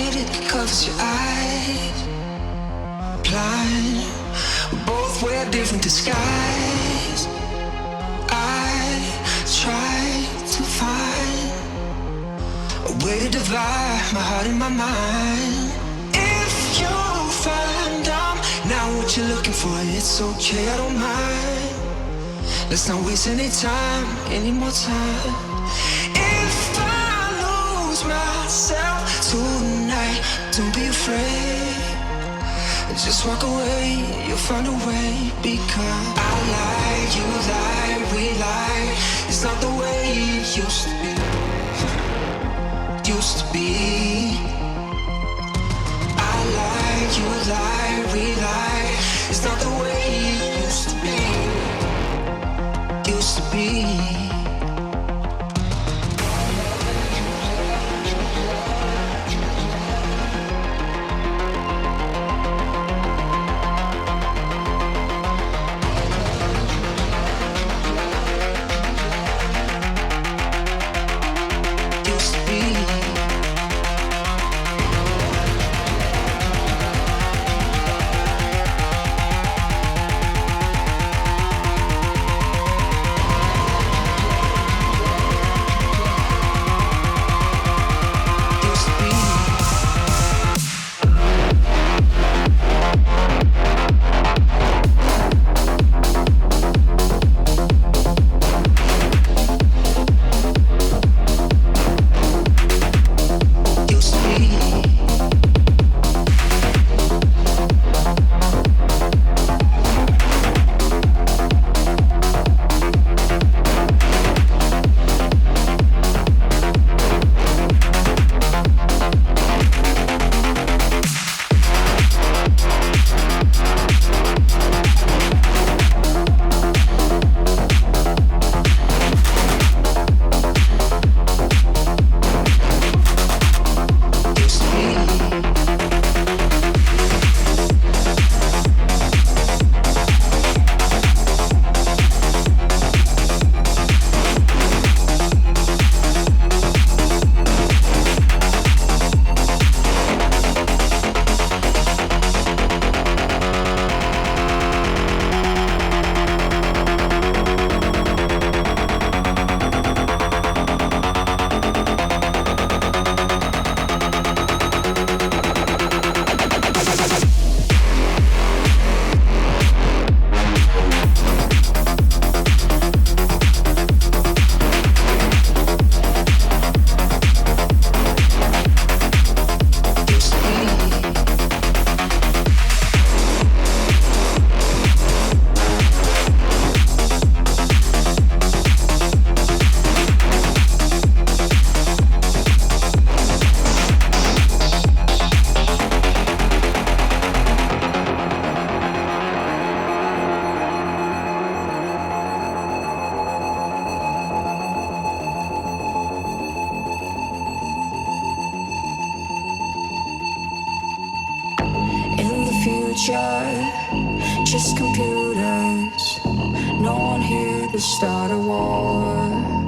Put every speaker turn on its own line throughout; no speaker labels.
red, it covers your eyes. Blind, we both wear different disguises. I try to find a way to divide my heart and my mind. If you find I'm not what you're looking for, it's okay, I don't mind. Let's not waste any time, any more time. If I lose myself tonight, don't be afraid. Just walk away, you'll find a way. Because I lie, you lie, we lie. It's not the way it used to be. Used to be. I lie, you lie, we lie. It's not the way it used to be. Used to be. Just computers, no one here to start a war.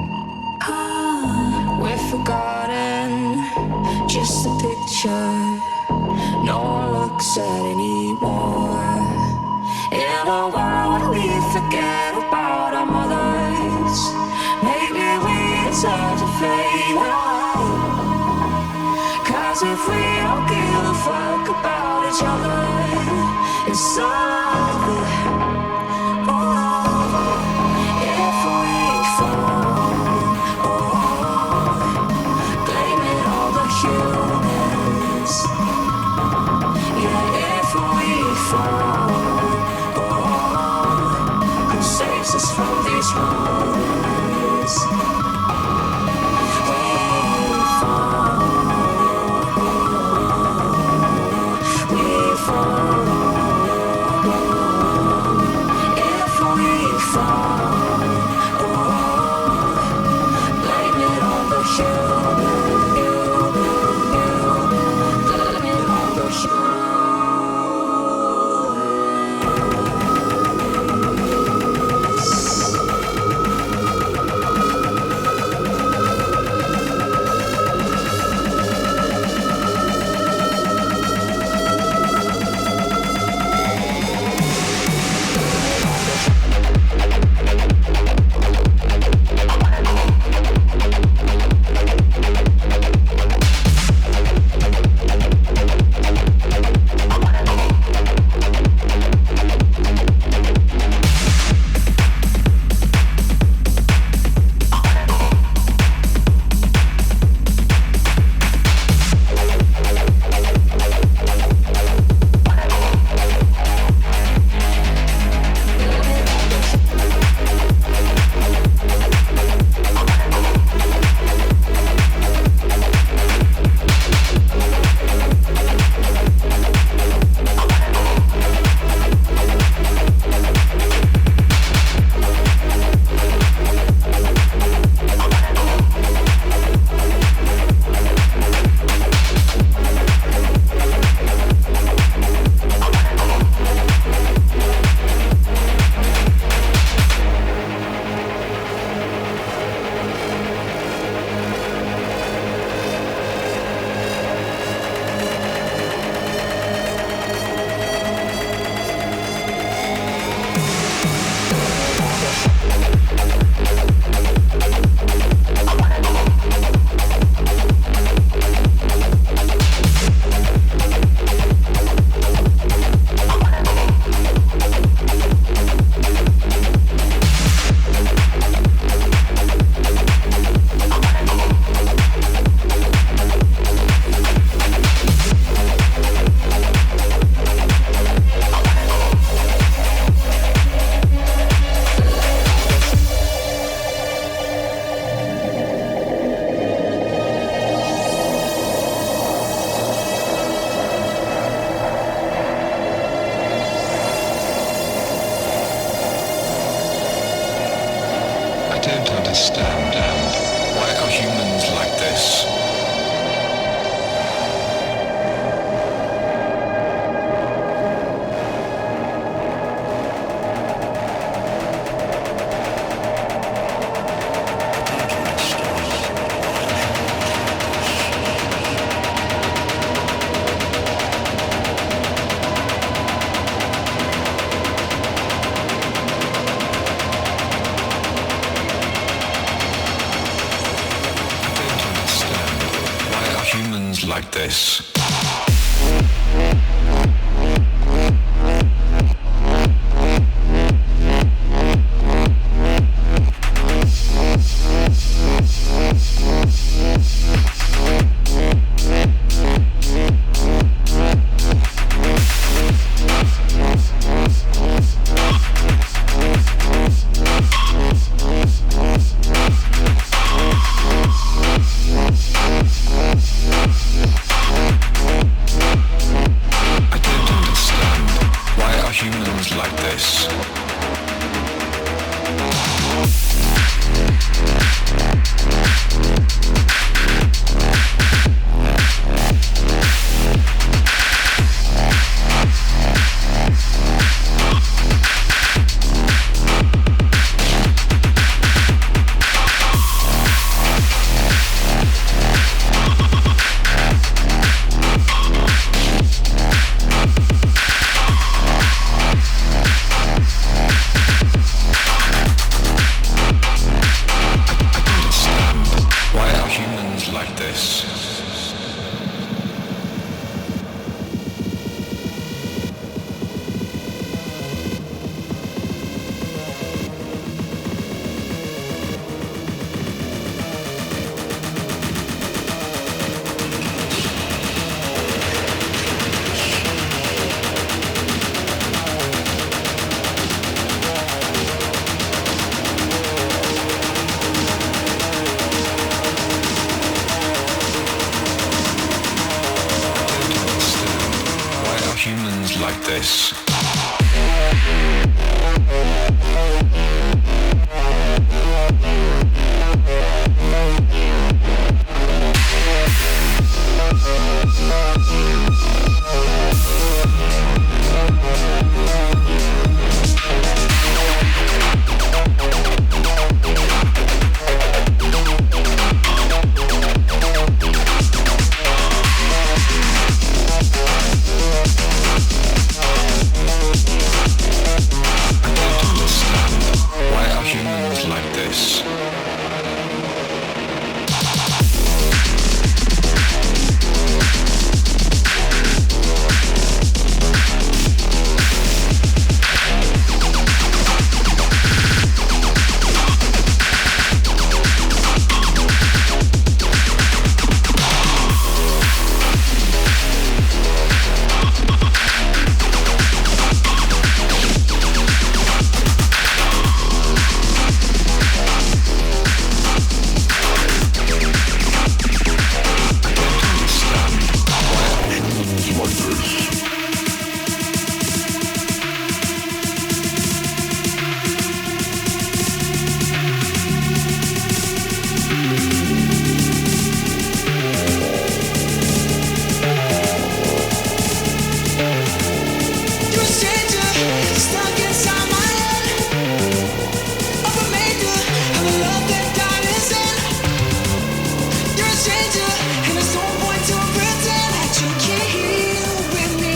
We're forgotten, just a picture no one looks at anymore. In a world we forget about our mothers, maybe we deserve to fade away. Cause if we don't give a fuck about each other, it's over. Oh, if we fall, oh, blame it on the humans. Yeah, if we fall, oh, who saves us from these moments? We fall. humans like this? Like this. Humans like this.
And there's no point to pretend that you can't heal with me.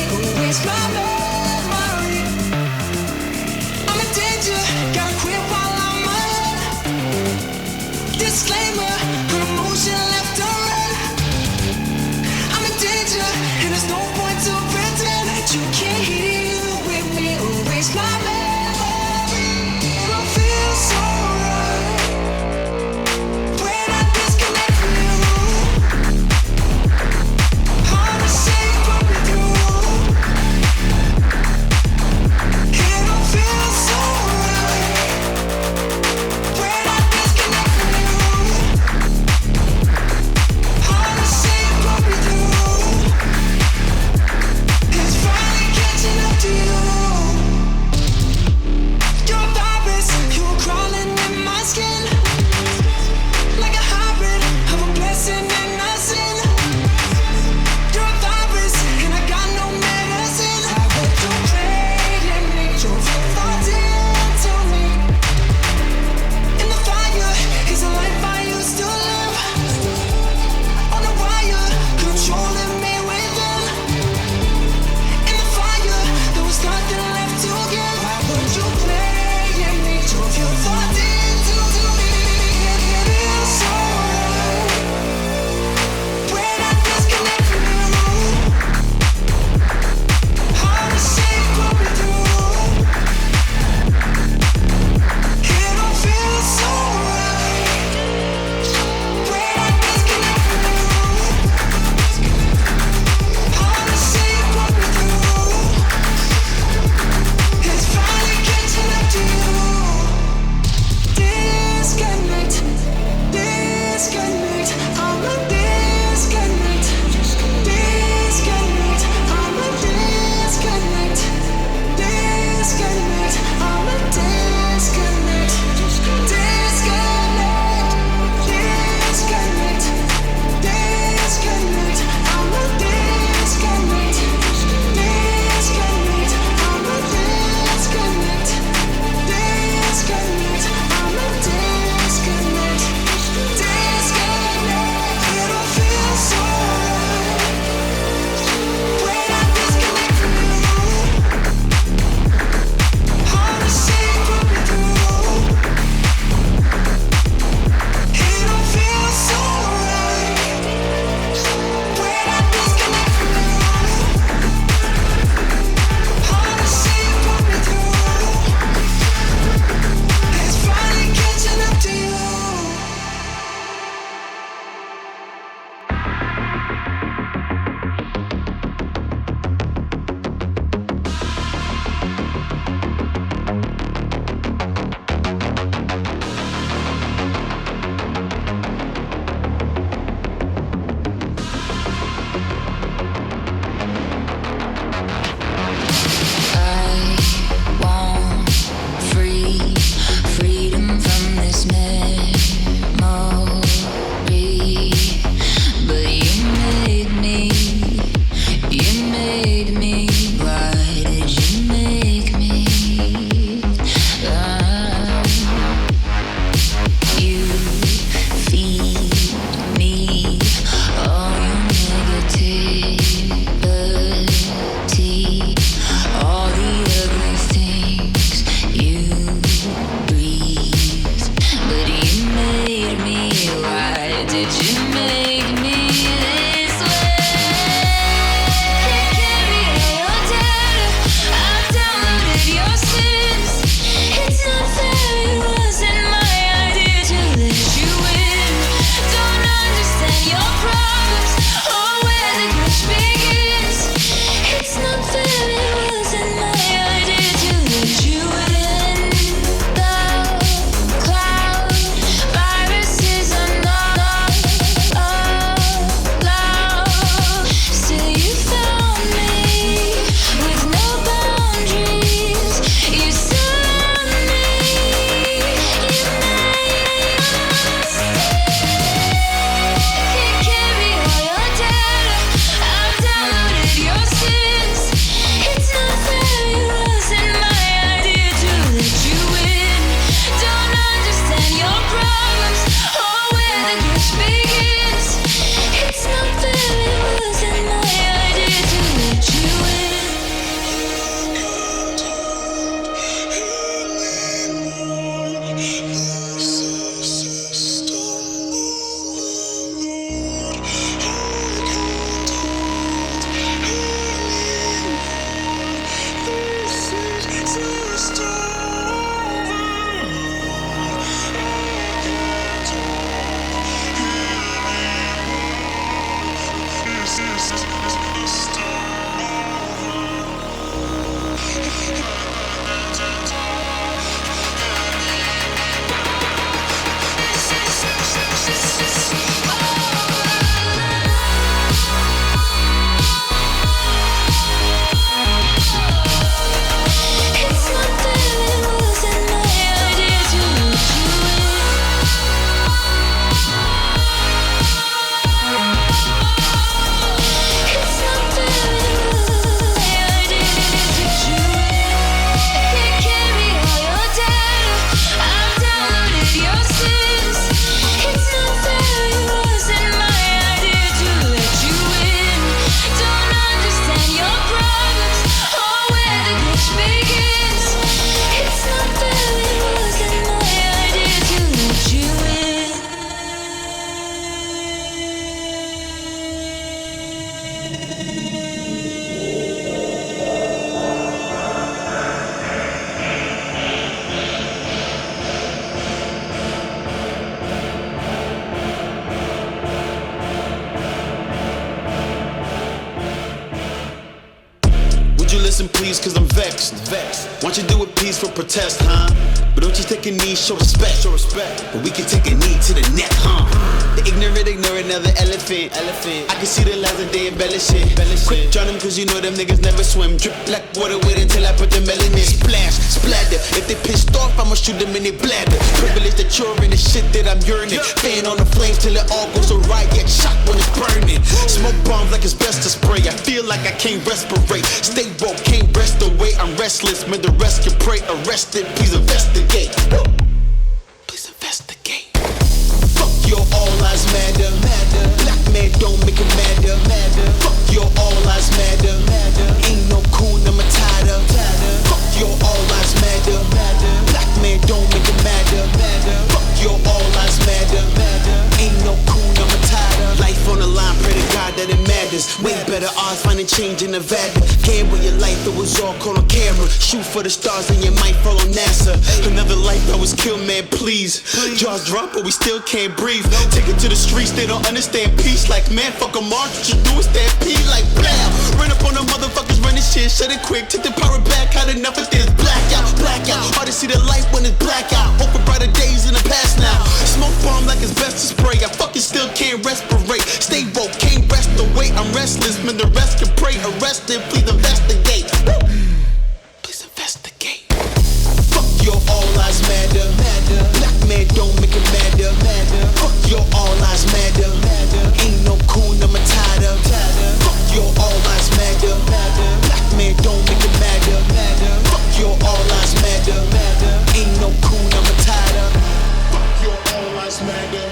listen please, cause I'm vexed. Why don't you do it peace for protest, huh? But don't you take a knee, show respect. But we can take a knee to the neck, huh? The ignorant ignore another elephant. I can see the lies that they embellishing. Quick drown them cause you know them niggas never swim. Drip black water with it till I put the melanin. Splash, splatter. If they pissed off, I'ma shoot them in their bladder. Privilege that you're in the shit that I'm yearning. Fan on the flames till it all goes awry. Get shot when it's burning. Smoke bombs like it's best to spray. I feel like I can't respirate. Stay woke, can't rest away. I'm restless, man, the rest can pray. Arrested, please investigate. Please investigate. Fuck your all lives matter. Black man don't make it matter. Fuck your all lives matter. Ain't no cool Matata. Fuck your all lives matter. Black man don't make it matter. Fuck your all lives matter. Ain't no cool Matata. Life on the line, pray to God that it matters. Way better odds finding change in Nevada. Gamble your life, it was all caught on camera. Shoot for the stars and you might fall on NASA. Another life that was killed, man, please. Jaws drop but we still can't breathe. Take it to the streets, they don't understand peace. Like man, fuck a march, what you do is stampede. Like blah, run up on the motherfuckers running shit. Shut it quick, take the power back. Had enough of this blackout. Hard to see the light when it's blackout. Hope for brighter days in the past now. Smoke bomb like it's best to spray. I fucking still can't respirate. Stay woke, can't rest away. I'm restless, man, the rest can pray. Arrested, please investigate. Please investigate. Fuck your all lives matter. Black man don't make it matter. Fuck your all lives matter. Ain't no cool Matata. Fuck your all lives matter. Black man don't make it matter. Fuck your all lives matter. Ain't no cool Matata. Fuck your all lives matter.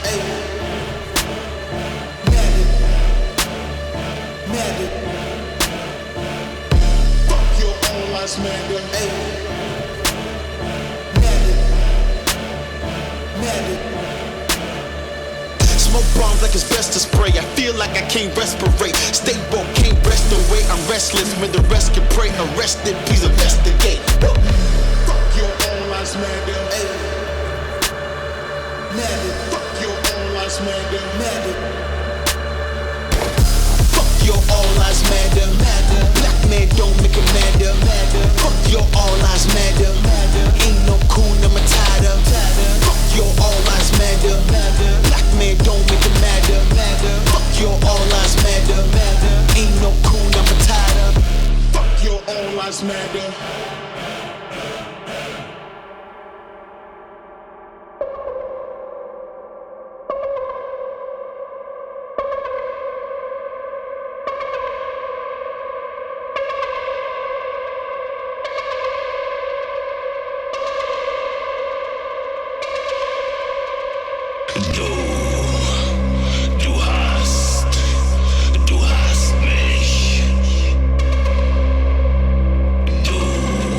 Matter. Fuck your all lives matter. Smoke bombs like it's best to spray. I feel like I can't respirate. Stay woke, can't rest away. I'm restless, when the rest can pray. Arrested, please investigate. Fuck your all lives matter. Fuck your all lives matter. Fuck your all lives matter. Black man don't make it matter. Fuck your all lives matter. Ain't no cool Matata. Fuck your all lives matter. Black man don't make it matter. Fuck your all lives matter. Ain't no cool Matata. Fuck your all lives matter. Du hast mich. Du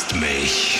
hast mich.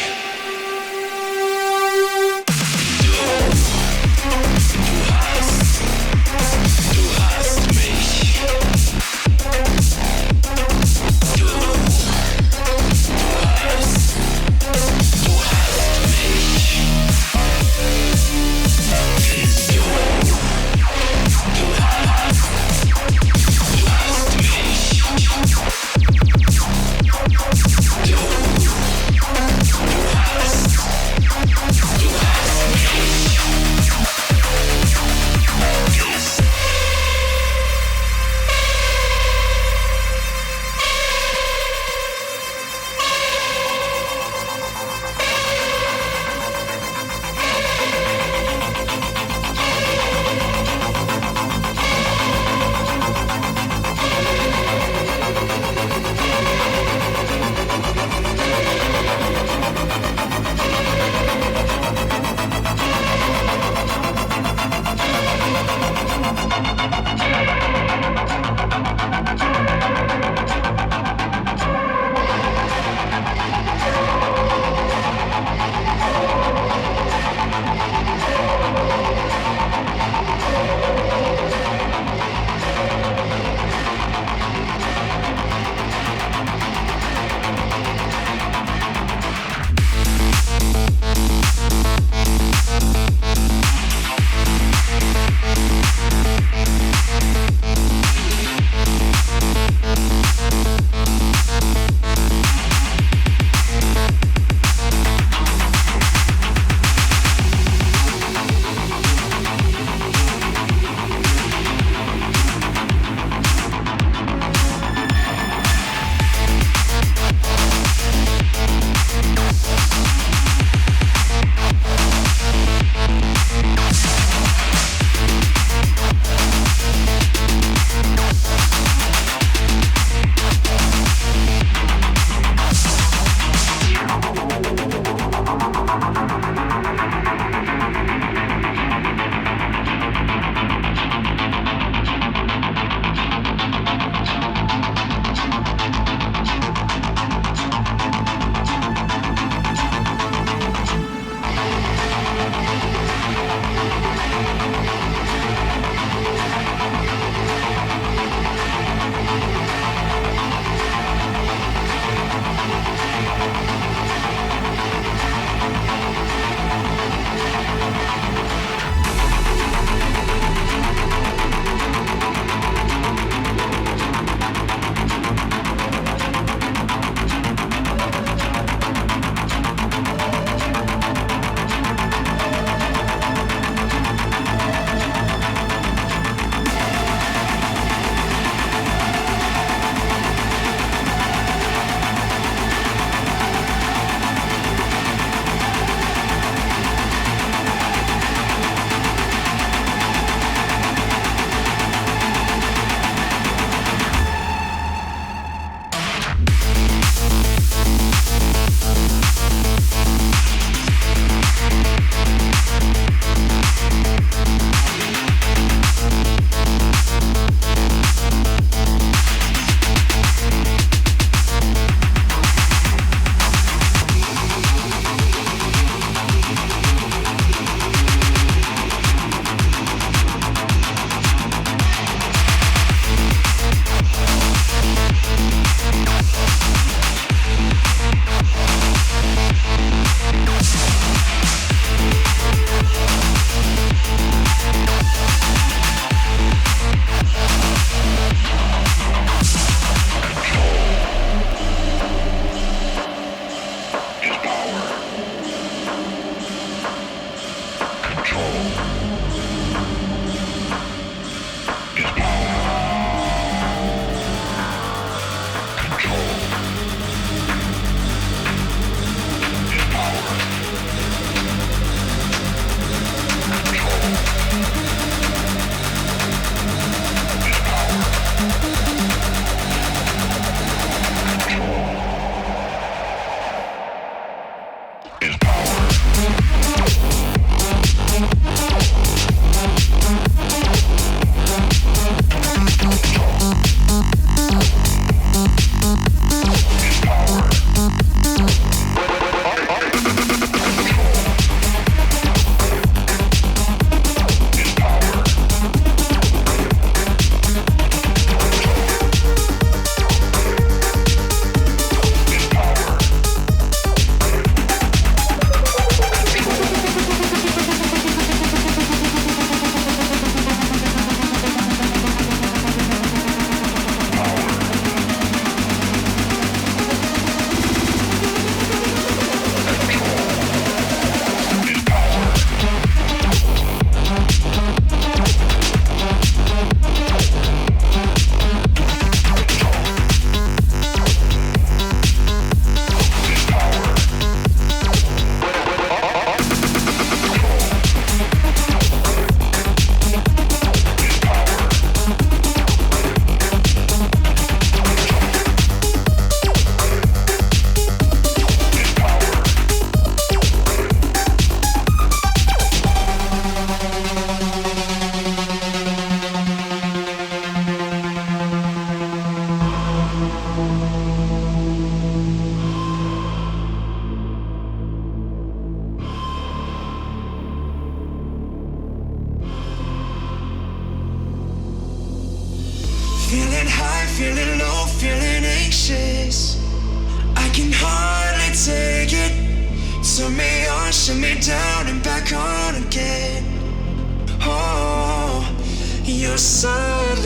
Feeling high, feeling low, feeling anxious. I can hardly take it. Turn me on, shut me down, and back on again. Oh, your silence